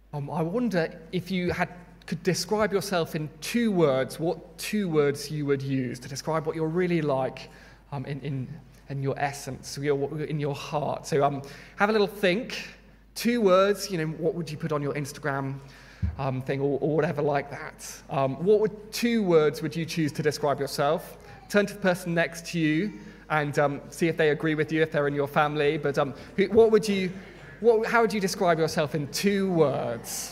I wonder if you could describe yourself in 2 words, what 2 words you would use to describe what you're really like in your essence, in your heart. So have a little think. 2 words, what would you put on your Instagram thing or whatever like that? What 2 words would you choose to describe yourself? Turn to the person next to you and see if they agree with you, if they're in your family. But how would you describe yourself in 2 words?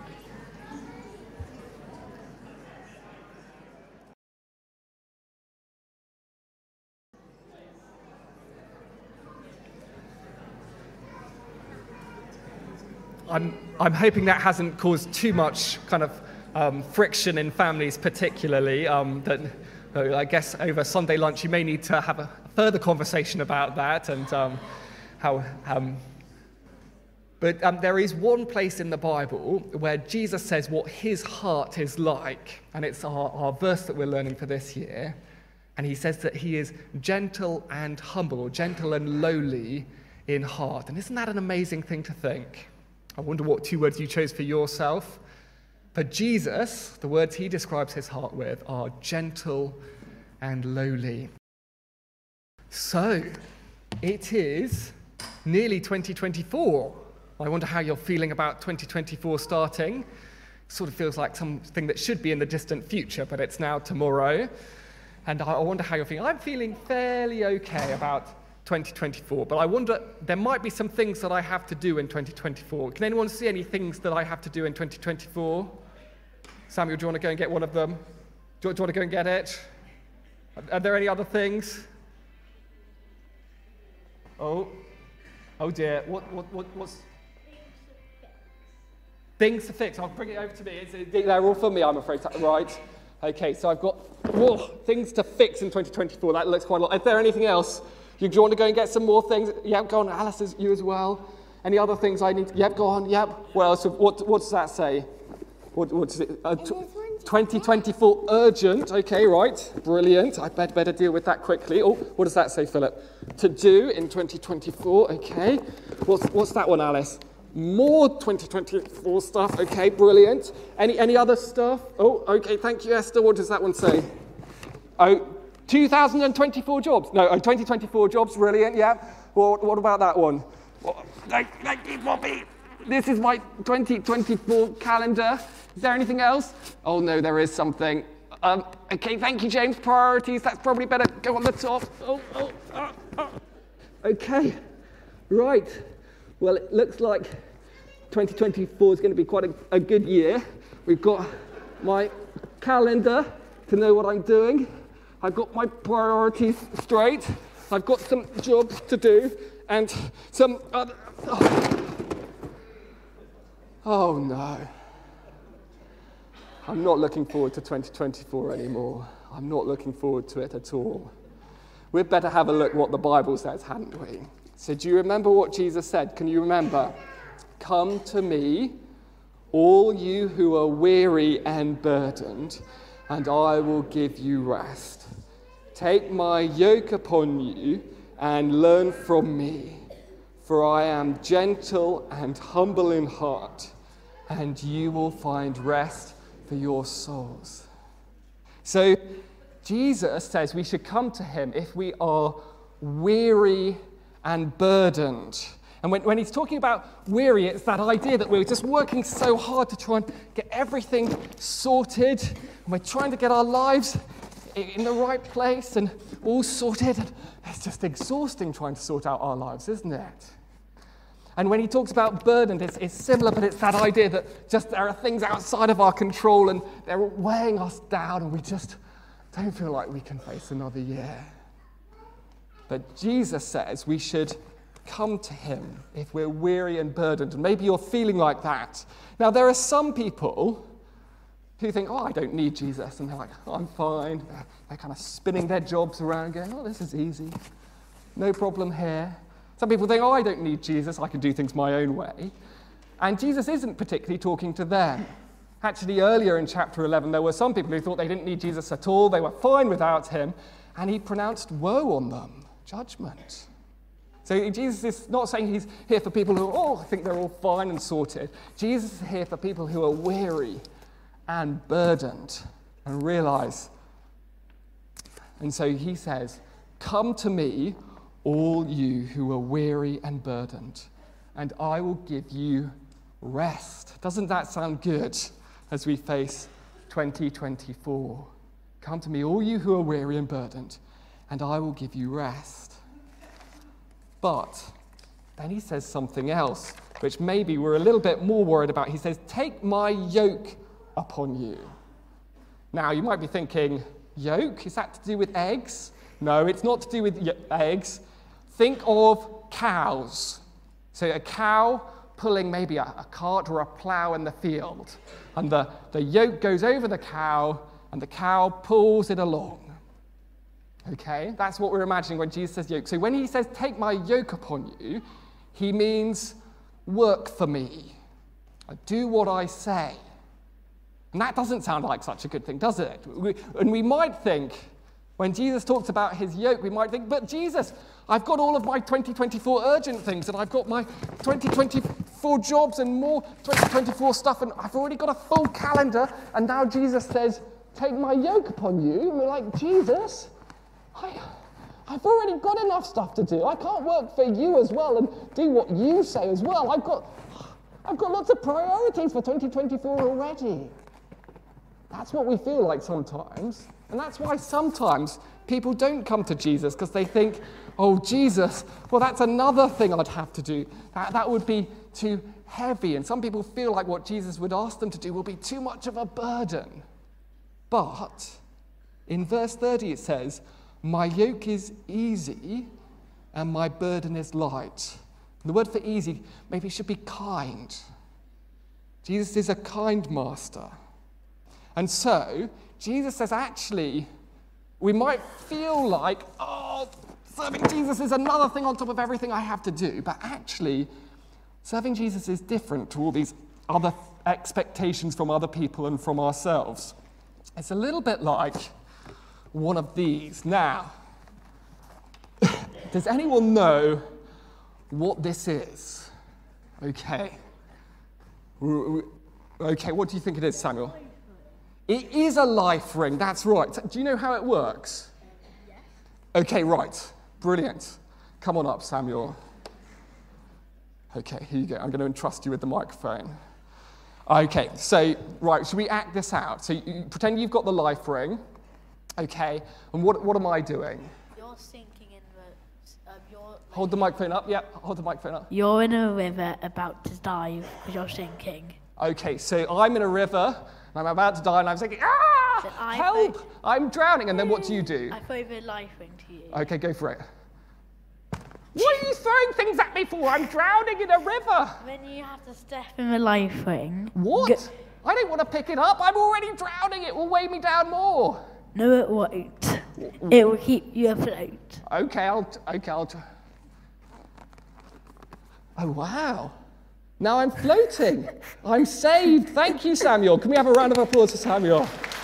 I'm hoping that hasn't caused too much kind of friction in families particularly, I guess over Sunday lunch you may need to have a further conversation about that and But there is one place in the Bible where Jesus says what his heart is like, and it's our verse that we're learning for this year, and he says that he is gentle and humble, or gentle and lowly in heart. And isn't that an amazing thing to think? I wonder what 2 words you chose for yourself. For Jesus, the words he describes his heart with are gentle and lowly. So, it is nearly 2024. I wonder how you're feeling about 2024 starting. It sort of feels like something that should be in the distant future, but it's now tomorrow. And I wonder how you're feeling. I'm feeling fairly okay about 2024, but I wonder, there might be some things that I have to do in 2024. Can anyone see any things that I have to do in 2024? Samuel, do you want to go and get one of them? Do you want to go and get it? Are there any other things? Oh dear. What's... Things to fix. I'll bring it over to me. They're all for me, I'm afraid. Right. Okay, so I've got things to fix in 2024. That looks quite a lot. Is there anything else? Do you want to go and get some more things? Yep, go on. Alice, you as well. Any other things I need to... Yep, go on. Yep. Well, so what does that say? What does it... 2024 urgent. Okay, right. Brilliant. I better deal with that quickly. Oh, what does that say, Philip? To do in 2024. Okay. What's that one, Alice? More 2024 stuff. Okay, brilliant. Any other stuff? Oh, okay. Thank you, Esther. What does that one say? Oh, 2024 jobs. No, 2024 jobs. Brilliant. Yeah. Well, what about that one? Thank you, Bobby. This is my 2024 calendar. Is there anything else? Oh, no, there is something. Okay, thank you, James. Priorities. That's probably better go on the top. Okay. Right. Well, it looks like 2024 is going to be quite a good year. We've got my calendar to know what I'm doing. I've got my priorities straight. I've got some jobs to do and some other... Oh no. I'm not looking forward to 2024 anymore. I'm not looking forward to it at all. We'd better have a look what the Bible says, hadn't we? So do you remember what Jesus said? Can you remember? Come to me, all you who are weary and burdened, and I will give you rest. Take my yoke upon you and learn from me, for I am gentle and humble in heart, and you will find rest for your souls. So Jesus says we should come to him if we are weary and burdened. And when he's talking about weary, it's that idea that we're just working so hard to try and get everything sorted, and we're trying to get our lives in the right place and all sorted. And it's just exhausting trying to sort out our lives, isn't it? And when he talks about burdened, it's similar, but it's that idea that just there are things outside of our control and they're weighing us down and we just don't feel like we can face another year. But Jesus says we should come to him if we're weary and burdened. And maybe you're feeling like that. Now, there are some people who think, I don't need Jesus. And they're like, I'm fine. They're kind of spinning their jobs around going, this is easy. No problem here. Some people think, I don't need Jesus. I can do things my own way. And Jesus isn't particularly talking to them. Actually, earlier in chapter 11, there were some people who thought they didn't need Jesus at all. They were fine without him. And he pronounced woe on them, judgment. So Jesus is not saying he's here for people who, think they're all fine and sorted. Jesus is here for people who are weary and burdened and realize. And so he says, come to me, all you who are weary and burdened, and I will give you rest. Doesn't that sound good as we face 2024? Come to me, all you who are weary and burdened, and I will give you rest. But then he says something else, which maybe we're a little bit more worried about. He says, take my yoke upon you. Now, you might be thinking, yoke? Is that to do with eggs? No, it's not to do with eggs. Think of cows. So a cow pulling maybe a cart or a plough in the field. And the yoke goes over the cow, and the cow pulls it along. Okay, that's what we're imagining when Jesus says yoke. So when he says, take my yoke upon you, he means work for me. Do what I say. And that doesn't sound like such a good thing, does it? And we might think, when Jesus talks about his yoke, we might think, but Jesus, I've got all of my 2024 urgent things, and I've got my 2024 jobs and more 2024 stuff, and I've already got a full calendar, and now Jesus says, take my yoke upon you. And we're like, Jesus, I've already got enough stuff to do. I can't work for you as well and do what you say as well. I've got lots of priorities for 2024 already. That's what we feel like sometimes. And that's why sometimes people don't come to Jesus, because they think, oh, Jesus, well, that's another thing I'd have to do. That would be too heavy. And some people feel like what Jesus would ask them to do will be too much of a burden. But in verse 30 it says, my yoke is easy and my burden is light. The word for easy maybe should be kind. Jesus is a kind master. And so, Jesus says, actually, we might feel like, serving Jesus is another thing on top of everything I have to do. But actually, serving Jesus is different to all these other expectations from other people and from ourselves. It's a little bit like one of these. Now, does anyone know what this is? Okay. Okay, what do you think it is, Samuel? It is a life ring, that's right. Do you know how it works? Yes. Okay, right. Brilliant. Come on up, Samuel. Okay, here you go. I'm going to entrust you with the microphone. Okay, so, right, should we act this out? So you pretend you've got the life ring. Okay, and what am I doing? You're sinking in the... Hold the microphone up, yeah, hold the microphone up. You're in a river about to dive because you're sinking. Okay, so I'm in a river, and I'm about to die, and I'm thinking, help, I'm drowning, and then what do you do? I throw the life ring to you. Okay, go for it. What are you throwing things at me for? I'm drowning in a river. Then you have to step in the life ring. What? I don't want to pick it up. I'm already drowning. It will weigh me down more. No, it won't. It will keep you afloat. Okay, I'll try. Oh, wow. Now I'm floating. I'm saved. Thank you, Samuel. Can we have a round of applause for Samuel?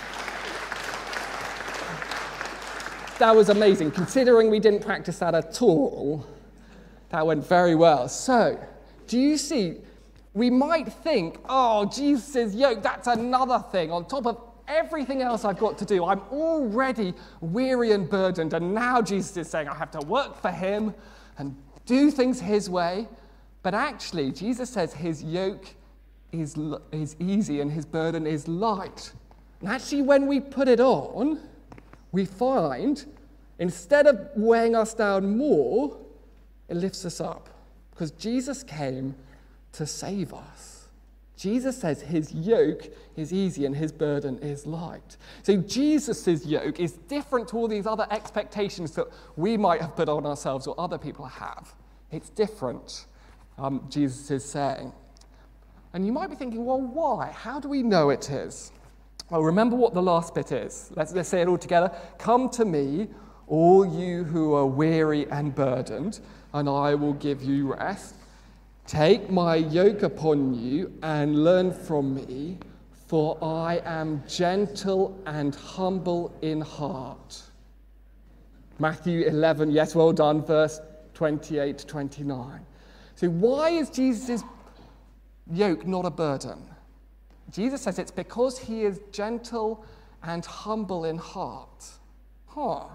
That was amazing. Considering we didn't practice that at all, that went very well. So, do you see, we might think, Jesus' yoke, that's another thing on top of everything else I've got to do. I'm already weary and burdened, and now Jesus is saying I have to work for him and do things his way. But actually, Jesus says his yoke is easy and his burden is light. And actually, when we put it on, we find instead of weighing us down more, it lifts us up. Because Jesus came to save us. Jesus says his yoke is easy and his burden is light. So Jesus' yoke is different to all these other expectations that we might have put on ourselves or other people have. It's different, Jesus is saying. And you might be thinking, well, why? How do we know it is? Well, remember what the last bit is. Let's say it all together. Come to me, all you who are weary and burdened, and I will give you rest. Take my yoke upon you and learn from me, for I am gentle and humble in heart. Matthew 11, yes, well done, verse 28 to 29. So why is Jesus' yoke not a burden? Jesus says it's because he is gentle and humble in heart. So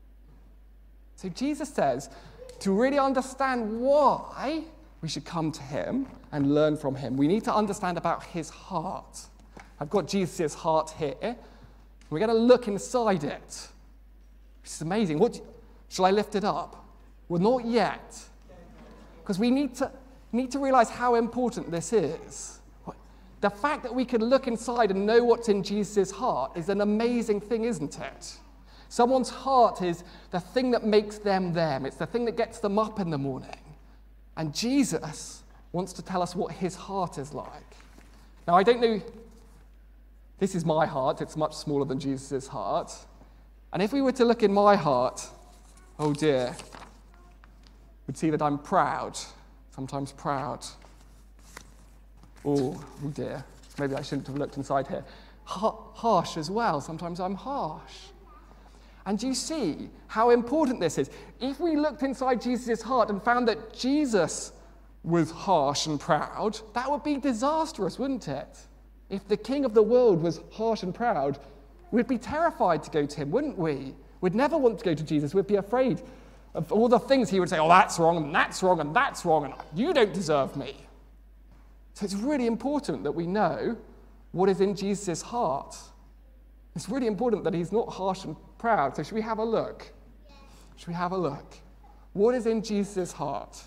Jesus says to really understand why we should come to him and learn from him, we need to understand about his heart. I've got Jesus' heart here. We're going to look inside it. Which is amazing. Shall I lift it up? Well, not yet. Because we need to realize how important this is. The fact that we can look inside and know what's in Jesus' heart is an amazing thing, isn't it? Someone's heart is the thing that makes them them. It's the thing that gets them up in the morning. And Jesus wants to tell us what his heart is like. Now, I don't know, this is my heart. It's much smaller than Jesus' heart. And if we were to look in my heart, oh dear, we'd see that I'm proud, sometimes proud. Oh dear, maybe I shouldn't have looked inside here. Harsh as well, sometimes I'm harsh. And you see how important this is. If we looked inside Jesus' heart and found that Jesus was harsh and proud, that would be disastrous, wouldn't it? If the king of the world was harsh and proud, we'd be terrified to go to him, wouldn't we? We'd never want to go to Jesus. We'd be afraid of all the things he would say, oh, that's wrong, and that's wrong, and that's wrong, and you don't deserve me. So it's really important that we know what is in Jesus' heart. It's really important that he's not harsh and proud. So should we have a look? Should we have a look? What is in Jesus' heart?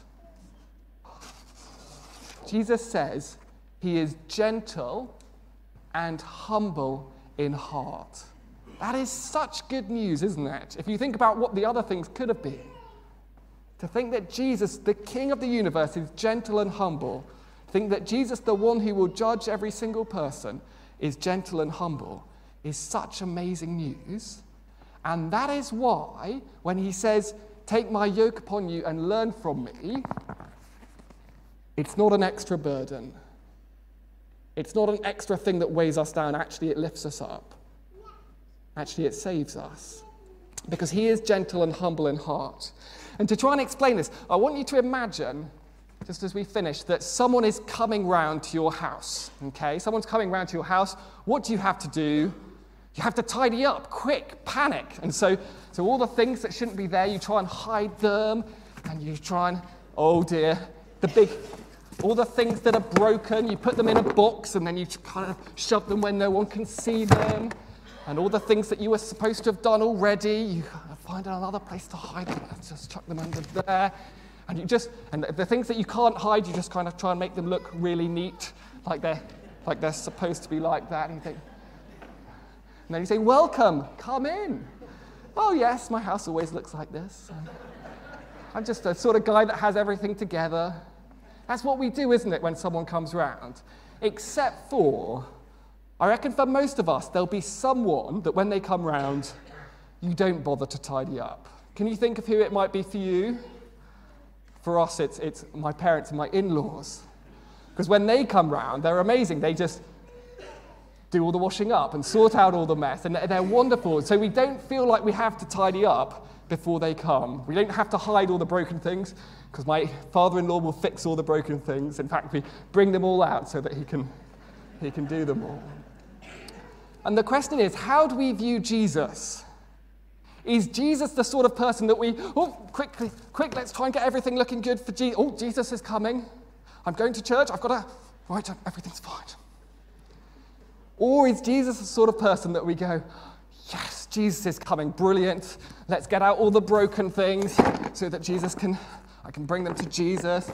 Jesus says he is gentle and humble in heart. That is such good news, isn't it? If you think about what the other things could have been. To think that Jesus, the King of the universe, is gentle and humble. Think that Jesus, the one who will judge every single person, is gentle and humble, is such amazing news. And that is why, when he says, take my yoke upon you and learn from me, it's not an extra burden. It's not an extra thing that weighs us down. Actually, it lifts us up. Actually, it saves us. Because he is gentle and humble in heart. And to try and explain this, I want you to imagine, just as we finish, that someone is coming round to your house, okay? Someone's coming round to your house. What do you have to do? You have to tidy up, quick, panic. And so all the things that shouldn't be there, you try and hide them, and you try and, oh dear, all the things that are broken, you put them in a box, and then you kind of shove them when no one can see them. And all the things that you were supposed to have done already, you find another place to hide them, and just chuck them under there. And the things that you can't hide, you just kind of try and make them look really neat, like they're supposed to be like that. And you think, and then you say, welcome, come in. Oh yes, my house always looks like this. I'm just a sort of guy that has everything together. That's what we do, isn't it, when someone comes round? Except for, I reckon for most of us, there'll be someone that when they come round, you don't bother to tidy up. Can you think of who it might be for you? For us, it's my parents and my in-laws. Because when they come round, they're amazing. They just do all the washing up and sort out all the mess, and they're wonderful. So we don't feel like we have to tidy up before they come. We don't have to hide all the broken things, because my father-in-law will fix all the broken things. In fact, we bring them all out so that he can do them all. And the question is, how do we view Jesus? Is Jesus the sort of person that quick, let's try and get everything looking good for Jesus. Oh, Jesus is coming. I'm going to church. Right, everything's fine. Or is Jesus the sort of person that we go, yes, Jesus is coming, brilliant. Let's get out all the broken things so that I can bring them to Jesus.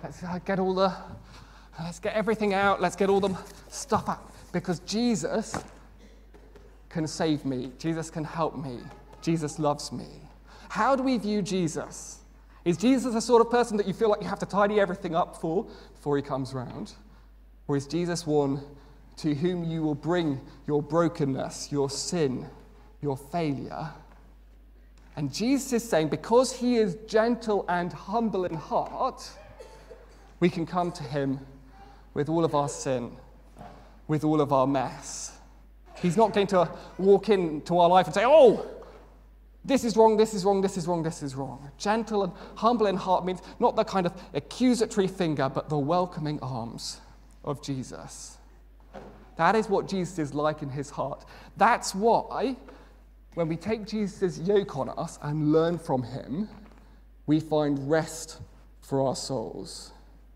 Let's get everything out. Let's get all the stuff out. Because Jesus can save me. Jesus can help me. Jesus loves me. How do we view Jesus? Is Jesus the sort of person that you feel like you have to tidy everything up before he comes round? Or is Jesus one to whom you will bring your brokenness, your sin, your failure? And Jesus is saying, because he is gentle and humble in heart, we can come to him with all of our sin, with all of our mess. He's not going to walk into our life and say, oh, This is wrong, this is wrong, this is wrong, this is wrong. Gentle and humble in heart means not the kind of accusatory finger, but the welcoming arms of Jesus. That is what Jesus is like in his heart. That's why, when we take Jesus' yoke on us and learn from him, we find rest for our souls.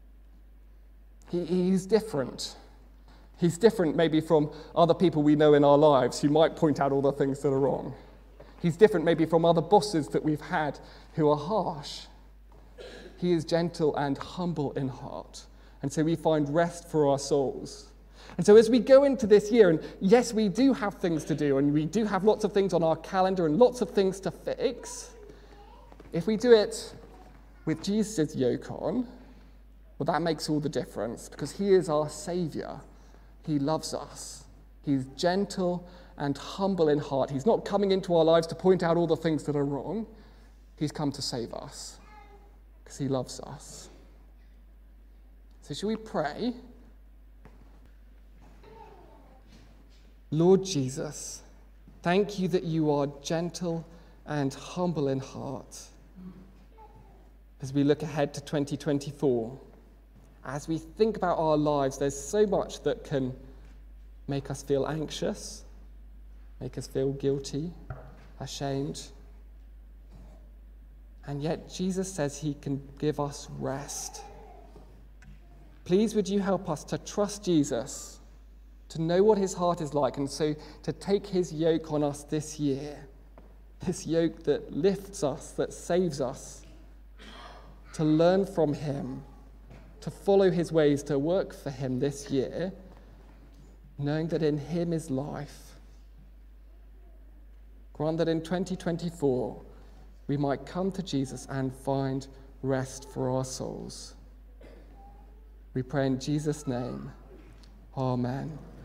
He's different. He's different maybe from other people we know in our lives who might point out all the things that are wrong. He's different maybe from other bosses that we've had who are harsh. He is gentle and humble in heart. And so we find rest for our souls. And so as we go into this year, and yes, we do have things to do, and we do have lots of things on our calendar and lots of things to fix, if we do it with Jesus' yoke on, well, that makes all the difference, because he is our Saviour. He loves us. He's gentle and humble in heart. He's not coming into our lives to point out all the things that are wrong. He's come to save us, because he loves us. So shall we pray? Lord Jesus, thank you that you are gentle and humble in heart. As we look ahead to 2024, as we think about our lives, there's so much that can make us feel anxious, make us feel guilty, ashamed. And yet Jesus says he can give us rest. Please would you help us to trust Jesus, to know what his heart is like, and so to take his yoke on us this year, this yoke that lifts us, that saves us, to learn from him, to follow his ways, to work for him this year, knowing that in him is life. Grant that in 2024 we might come to Jesus and find rest for our souls. We pray in Jesus' name. Amen.